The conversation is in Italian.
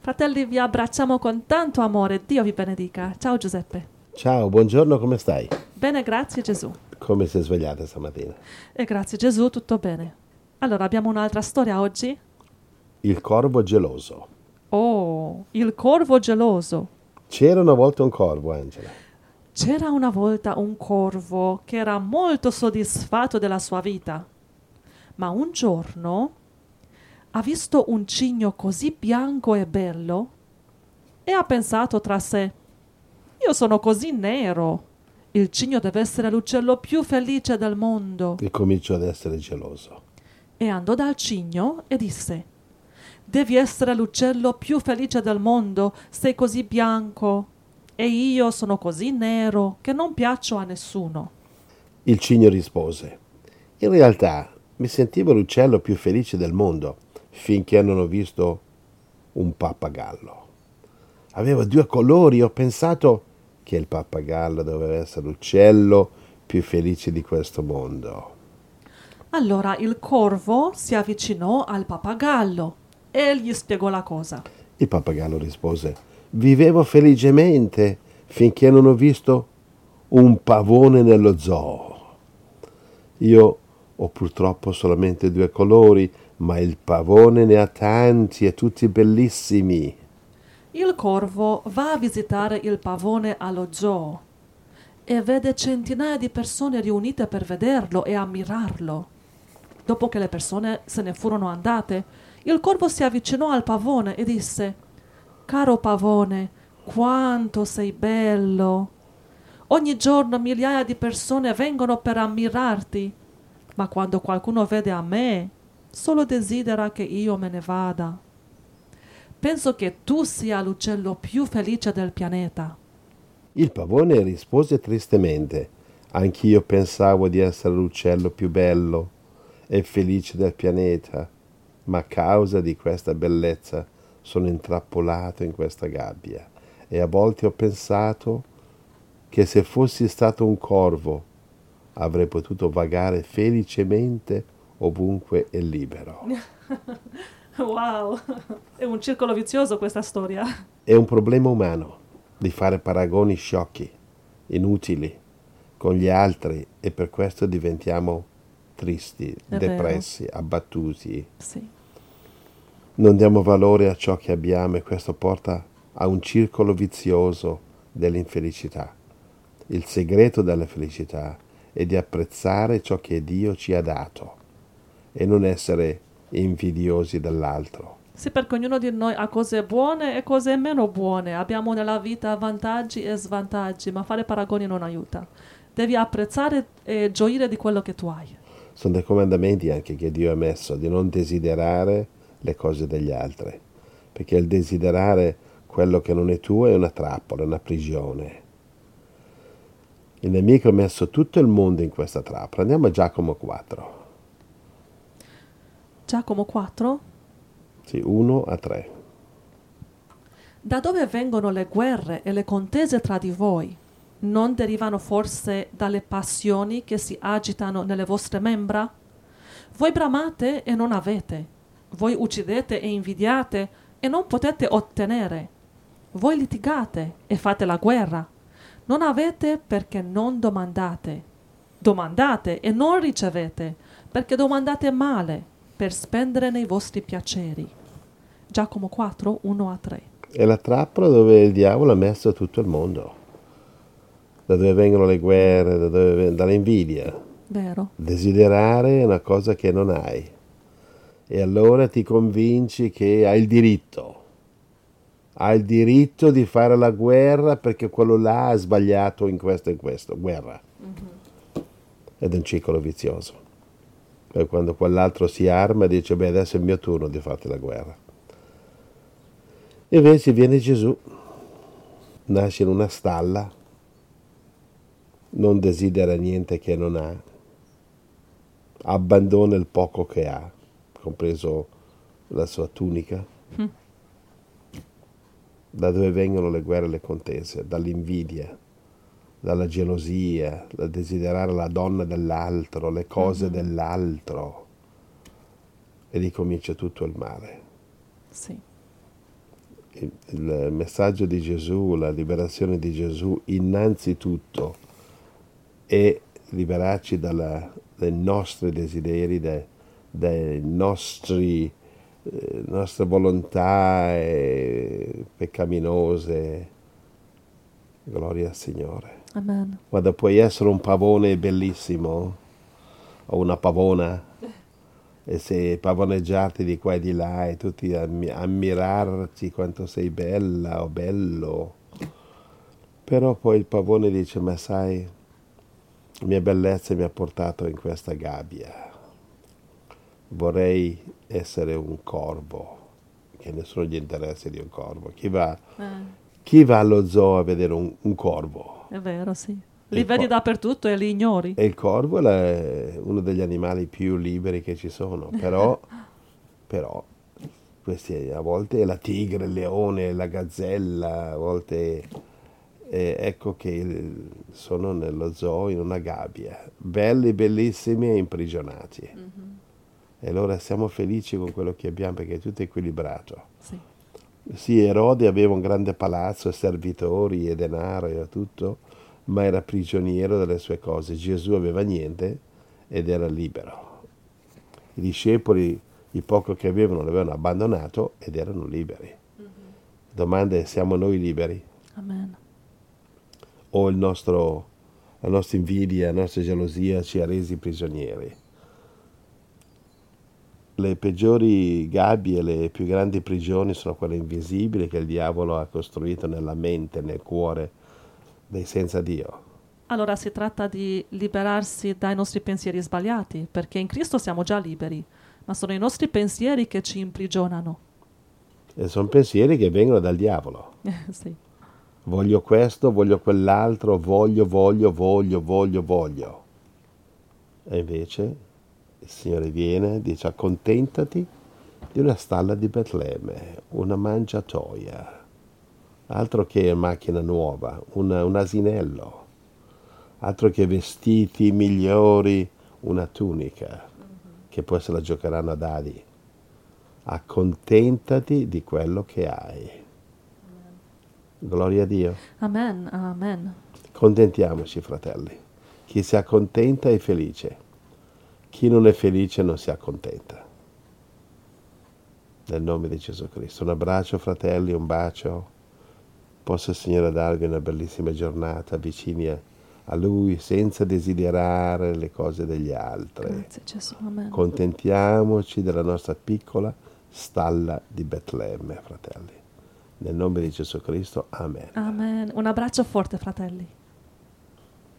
Fratelli, vi abbracciamo con tanto amore. Dio vi benedica. Ciao Giuseppe. Ciao, buongiorno, come stai? Bene, grazie Gesù. Come sei svegliata stamattina? E grazie Gesù, tutto bene. Allora, abbiamo un'altra storia oggi? Il corvo geloso. Oh, il corvo geloso. C'era una volta un corvo, Angela. C'era una volta un corvo che era molto soddisfatto della sua vita, ma un giorno ha visto un cigno così bianco e bello e ha pensato tra sé: io sono così nero. Il cigno deve essere l'uccello più felice del mondo. E cominciò ad essere geloso. E andò dal cigno e disse: devi essere l'uccello più felice del mondo, sei così bianco. E io sono così nero che non piaccio a nessuno. Il cigno rispose: in realtà mi sentivo l'uccello più felice del mondo finché non ho visto un pappagallo. Aveva due colori e ho pensato che il pappagallo doveva essere l'uccello più felice di questo mondo. Allora il corvo si avvicinò al pappagallo e gli spiegò la cosa. Il pappagallo rispose: vivevo felicemente finché non ho visto un pavone nello zoo. Io ho purtroppo solamente due colori, ma il pavone ne ha tanti e tutti bellissimi. Il corvo va a visitare il pavone allo zoo e vede centinaia di persone riunite per vederlo e ammirarlo. Dopo che le persone se ne furono andate, il corvo si avvicinò al pavone e disse: caro pavone, quanto sei bello! Ogni giorno migliaia di persone vengono per ammirarti, ma quando qualcuno vede a me, solo desidera che io me ne vada. Penso che tu sia l'uccello più felice del pianeta. Il pavone rispose tristemente: anch'io pensavo di essere l'uccello più bello e felice del pianeta, ma a causa di questa bellezza sono intrappolato in questa gabbia e a volte ho pensato che se fossi stato un corvo avrei potuto vagare felicemente ovunque e libero. Wow, è un circolo vizioso questa storia. È un problema umano di fare paragoni sciocchi, inutili, con gli altri e per questo diventiamo tristi, È vero, depressi, abbattuti. sì. Non diamo valore a ciò che abbiamo e questo porta a un circolo vizioso dell'infelicità. Il segreto della felicità è di apprezzare ciò che Dio ci ha dato e non essere invidiosi dell'altro. Sì, perché ognuno di noi ha cose buone e cose meno buone. Abbiamo nella vita vantaggi e svantaggi, ma fare paragoni non aiuta. Devi apprezzare e gioire di quello che tu hai. Sono dei comandamenti anche che Dio ha messo di non desiderare le cose degli altri, perché il desiderare quello che non è tuo è una trappola, è una prigione. Il nemico ha messo tutto il mondo in questa trappola. Andiamo a Giacomo 4, Giacomo 4. sì, 1 a 3. Da dove vengono le guerre e le contese tra di voi? Non derivano forse dalle passioni che si agitano nelle vostre membra? Voi bramate e non avete. Voi uccidete e invidiate e non potete ottenere. Voi litigate e fate la guerra. Non avete perché non domandate. Domandate e non ricevete perché domandate male per spendere nei vostri piaceri. Giacomo 4, 1 a 3. È la trappola dove il diavolo ha messo tutto il mondo, da dove vengono le guerre, dall'invidia. Vero? Desiderare è una cosa che non hai e allora ti convinci che hai il diritto. Hai il diritto di fare la guerra perché quello là ha sbagliato in questo e in questo. Guerra. Ed è un circolo vizioso. Poi quando quell'altro si arma dice: beh, adesso è il mio turno di farti la guerra. Invece viene Gesù, nasce in una stalla, non desidera niente che non ha, abbandona il poco che ha, compreso la sua tunica. Da dove vengono le guerre e le contese? Dall'invidia, dalla gelosia, dal desiderare la donna dell'altro, le cose dell'altro. E lì comincia tutto il male. Sì. il messaggio di Gesù, la liberazione di Gesù, innanzitutto è liberarci dai nostri desideri, dai nostre volontà peccaminose. Gloria al Signore. Amen. Guarda, puoi essere un pavone bellissimo o una pavona e se pavoneggiarti di qua e di là e tutti ammirarti quanto sei bella o bello. Però poi il pavone dice, ma sai, la mia bellezza mi ha portato in questa gabbia. Vorrei essere un corvo, che nessuno gli interessa di un corvo. Chi va allo zoo a vedere un corvo? È vero, sì. Li vedi dappertutto e li ignori. E il corvo è uno degli animali più liberi che ci sono, però questi a volte è la tigre, il leone, la gazzella, a volte ecco che sono nello zoo in una gabbia, belli, bellissimi e imprigionati. E allora siamo felici con quello che abbiamo perché è tutto equilibrato. Sì. Sì, Erode aveva un grande palazzo, servitori e denaro e tutto, ma era prigioniero delle sue cose. Gesù aveva niente ed era libero. I discepoli, il poco che avevano, l'avevano abbandonato ed erano liberi. Domanda è, siamo noi liberi? Amen. O la nostra invidia, la nostra gelosia ci ha resi prigionieri? Le peggiori gabbie, le più grandi prigioni sono quelle invisibili che il diavolo ha costruito nella mente, nel cuore dei senza Dio. Allora si tratta di liberarsi dai nostri pensieri sbagliati, perché in Cristo siamo già liberi, ma sono i nostri pensieri che ci imprigionano. E sono pensieri che vengono dal diavolo. Sì. Voglio questo, voglio quell'altro, voglio. E invece il Signore viene e dice accontentati di una stalla di Betlemme, una mangiatoia, altro che macchina nuova, un asinello, altro che vestiti migliori, una tunica, che poi se la giocheranno a dadi. Accontentati di quello che hai. Gloria a Dio. Amen, amen. Contentiamoci, fratelli. Chi si accontenta è felice. Chi non è felice non si accontenta. Nel nome di Gesù Cristo. Un abbraccio, fratelli, un bacio. Possa il Signore darvi una bellissima giornata vicini a Lui, senza desiderare le cose degli altri. Grazie Gesù, amen. Contentiamoci della nostra piccola stalla di Betlemme, fratelli. Nel nome di Gesù Cristo, amen. Amen. Un abbraccio forte, fratelli.